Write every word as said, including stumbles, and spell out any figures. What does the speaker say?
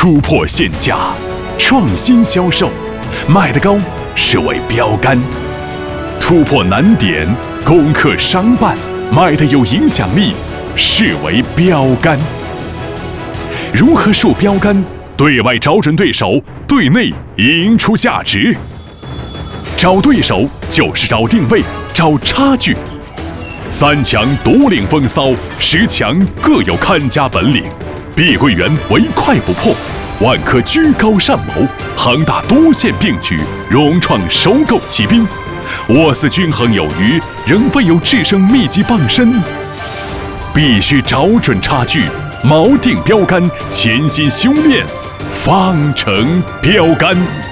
突破限价，创新销售，卖得高是为标杆；突破难点，攻克商办，卖得有影响力是为标杆。如何树标杆？对外找准对手，对内赢出价值。找对手就是找定位，找差距。三强独领风骚，十强各有看家本领。碧桂园唯快不破，万科居高上谋，恒大多线并举，融创收购骑兵。沃斯均衡有余，仍未有制胜秘籍傍身。必须找准差距，锚定标杆，潜心修炼，方成标杆。